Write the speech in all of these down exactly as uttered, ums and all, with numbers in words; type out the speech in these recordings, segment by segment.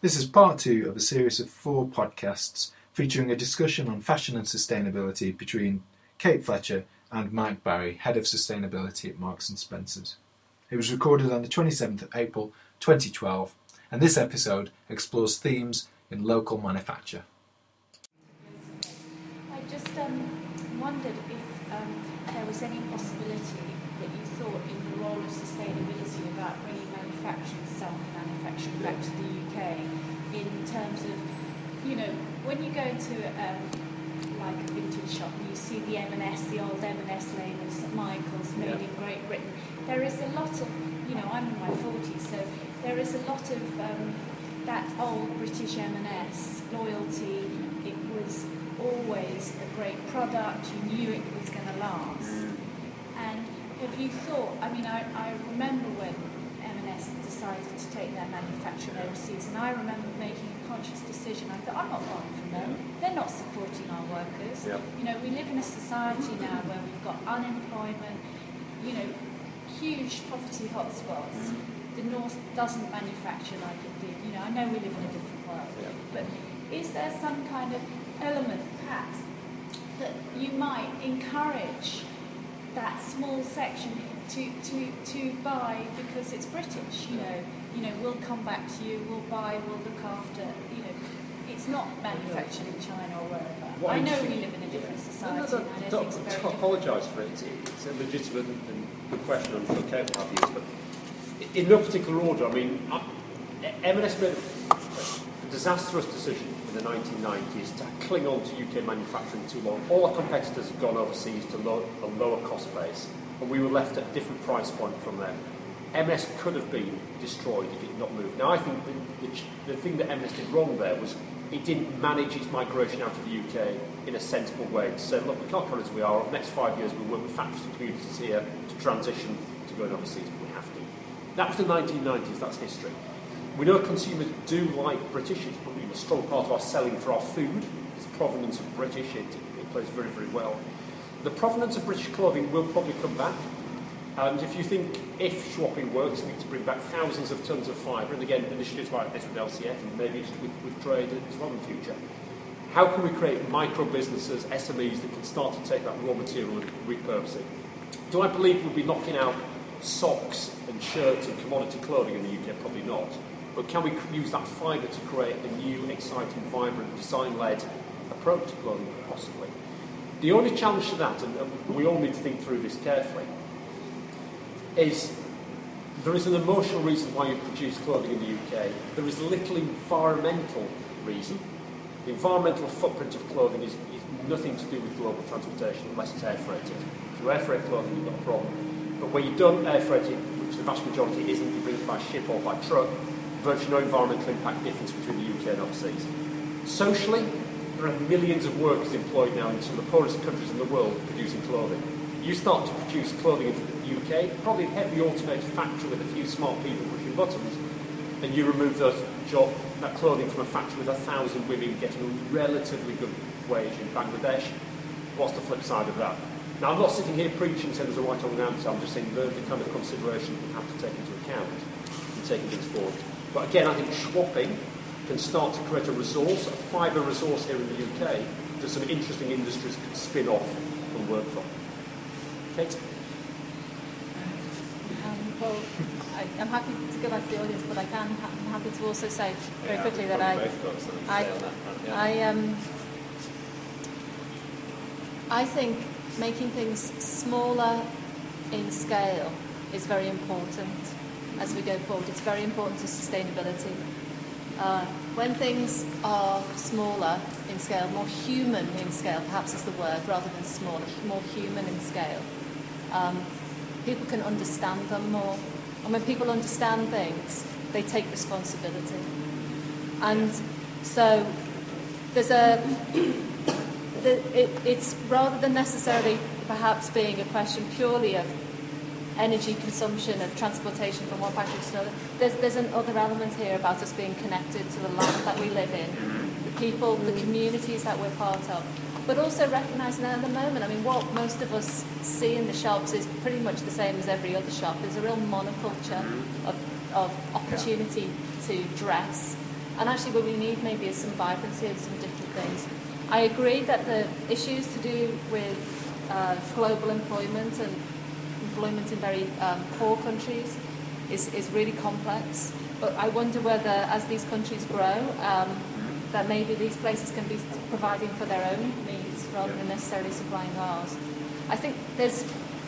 This is part two of a series of four podcasts featuring a discussion on fashion and sustainability between Kate Fletcher and Mike Barry, Head of Sustainability at Marks and Spencer's. It was recorded on the twenty-seventh of April twenty twelve, and this episode explores themes in local manufacture. I just um, wondered if um, there was any possibility that you thought in the role of sustainability about bringing manufacturing, self-manufacturing back to the U K in terms of, you know, when you go into um, like a vintage shop and you see the M and S, the old M and S label, Saint Michael's, made yeah. in Great Britain, there is a lot of, you know, I'm in my forties, so there is a lot of um, that old British M and S loyalty. It was always a great product, you knew it was going to last. And have you thought, I mean, I, I remember when M and S decided to take their manufacturing overseas, and I remember making a conscious decision. I thought, I'm not buying from them, they're not supporting our workers. Yep. You know, we live in a society now where we've got unemployment, you know, huge poverty hotspots. Mm. The North doesn't manufacture like it did. You know, I know we live in a different world, yep. but is there some kind of element, perhaps, that you might encourage that small section to, to, to buy because it's British, you know, you know, we'll come back to you, we'll buy, we'll look after, you know, it's not manufactured in China or wherever. What I know we live in a different society. No, no, no, don't don't apologise for it. It's, it's a legitimate and good question, I'm sure Kate will have used, but in no particular order, I mean, M and S made a disastrous decision in the nineteen nineties to cling on to U K manufacturing too long. All our competitors had gone overseas to low, a lower cost base, and we were left at a different price point from them. M and S could have been destroyed if it had not moved. Now, I think the, the, the thing that M and S did wrong there was it didn't manage its migration out of the U K in a sensible way to say, look, we can't come as we are. Over the next five years, we'll work with factories and communities here to transition to going overseas, but we have to. That was the nineteen nineties, that's history. We know consumers do like British, it's probably a strong part of our selling for our food. It's the provenance of British, it, it plays very, very well. The provenance of British clothing will probably come back. And if you think, if swapping works, we need to bring back thousands of tons of fibre, and again, initiatives like this with L C F, and maybe with, with trade as well in the future. How can we create micro businesses, S M Es, that can start to take that raw material and repurpose it? Do I believe we'll be knocking out socks and shirts and commodity clothing in the U K? Probably not. But can we use that fibre to create a new, exciting, vibrant, design-led approach to clothing? Possibly. The only challenge to that, and we all need to think through this carefully, is there is an emotional reason why you produce clothing in the U K. There is little environmental reason. The environmental footprint of clothing is, is nothing to do with global transportation unless it's air freighted. If you air freight clothing, you've got a problem. But where you don't air freight it, which the vast majority isn't, you bring it by ship or by truck, virtually no environmental impact difference between the U K and overseas. Socially, there are millions of workers employed now in some of the poorest countries in the world producing clothing. You start to produce clothing in the U K, probably a heavily automated factory with a few smart people pushing buttons, and you remove those job, that clothing from a factory with a thousand women getting a relatively good wage in Bangladesh. What's the flip side of that? Now, I'm not sitting here preaching saying there's a right or wrong answer. I'm just saying the, the kind of consideration we have to take into account in taking things forward. But again, I think swapping can start to create a resource, a fibre resource here in the U K, that some interesting industries can spin off and work from. Kate? Um, well, I, I'm happy to go back to the audience, but I can, I'm happy to also say very quickly that I, I, I, um, I think making things smaller in scale is very important as we go forward. It's very important to sustainability. Uh, when things are smaller in scale, more human in scale, perhaps is the word, rather than smaller, more human in scale, um, people can understand them more. And when people understand things, they take responsibility. And so there's a... the, it, it's rather than necessarily perhaps being a question purely of energy consumption, of transportation from one factory to another, there's, there's another element here about us being connected to the land that we live in, the people, the communities that we're part of, but also recognising that at the moment, I mean, what most of us see in the shops is pretty much the same as every other shop. There's a real monoculture of, of opportunity to dress, And actually what we need maybe is some vibrancy and some different things. I agree that the issues to do with uh, global employment and employment in very um, poor countries is, is really complex. But I wonder whether, as these countries grow, um, that maybe these places can be providing for their own needs rather than necessarily supplying ours. I think there's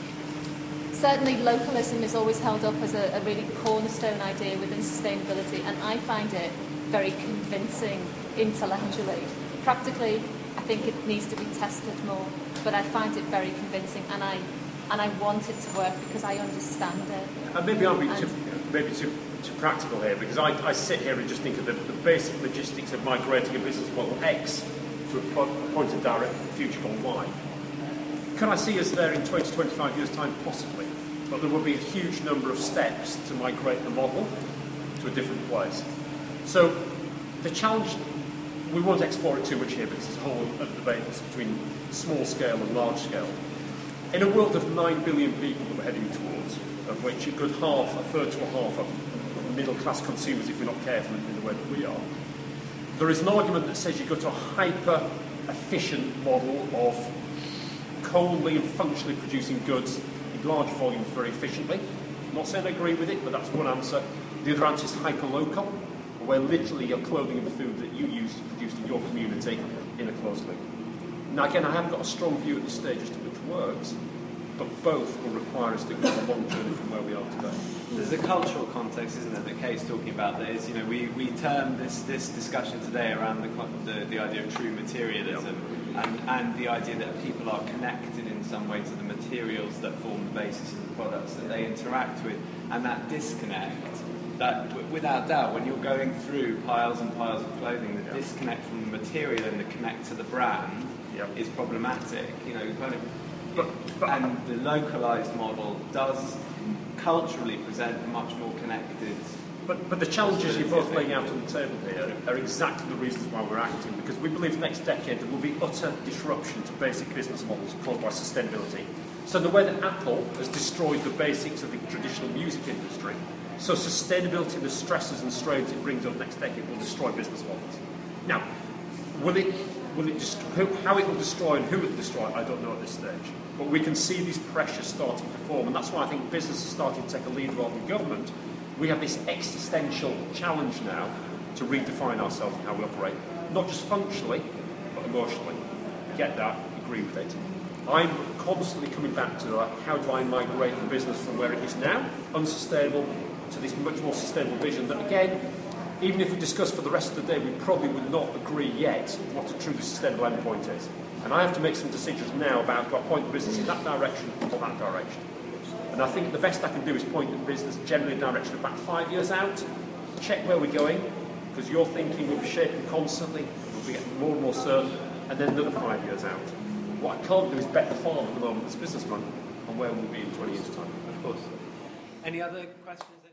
certainly localism is always held up as a, a really cornerstone idea within sustainability, and I find it very convincing intellectually. Practically, I think it needs to be tested more, but I find it very convincing, and I and I want it to work because I understand it. And maybe I'm being too, maybe too, too practical here, because I, I sit here and just think of the, the basic logistics of migrating a business model X to a po- point of direct future goal Y. Can I see us there in twenty, twenty-five years' time? Possibly. But there will be a huge number of steps to migrate the model to a different place. So the challenge, we won't explore it too much here because there's a whole other debate between small scale and large scale. In a world of nine billion people that we're heading towards, of which a good half, a third to a half are middle class consumers if we're not careful in the way that we are, there is an argument that says you go to a hyper efficient model of coldly and functionally producing goods in large volumes very efficiently. I'm not saying I agree with it, but that's one answer. The other answer is hyper-local, where literally your clothing and the food that you use is produced in your community in a closed loop. Now again, I haven't got a strong view at this stage as to which works, but both will require us to go a long journey from where we are today. There's a cultural context, isn't there, that Kate's talking about. That is, you know, we, we term this, this discussion today around the, the, the idea of true materialism. Yep. And, and the idea that people are connected in some way to the materials that form the basis of the products that they interact with, and that disconnect, that w- without doubt, when you're going through piles and piles of clothing, the yep. disconnect from the material and the connect to the brand yep. is problematic. You know, kind of, but, but, and the localised model does culturally present a much more connected. But, but the challenges you're both laying out on the table here are exactly the reasons why we're acting, because we believe next decade there will be utter disruption to basic business models caused by sustainability. So the way that Apple has destroyed the basics of the traditional music industry, so sustainability, the stresses and strains it brings over the next decade will destroy business models. Now, will it, will it dest- who, how it will destroy and who it will destroy, I don't know at this stage. But we can see these pressures starting to form, and that's why I think business is starting to take a lead role in government. We have this existential challenge now to redefine ourselves and how we operate, not just functionally, but emotionally. Get that, agree with it. I'm constantly coming back to that, how do I migrate the business from where it is now, unsustainable, to this much more sustainable vision that, again, even if we discuss for the rest of the day, we probably would not agree yet what a truly sustainable endpoint is. And I have to make some decisions now about, do I point the business in that direction or that direction? And I think the best I can do is point the business generally in the direction of about five years out, check where we're going, because your thinking will be shaping constantly, we'll be getting more and more certain, and then another five years out. What I can't do is bet the farm at the moment as a businessman on where we'll be in twenty years' time. Of course. Any other questions?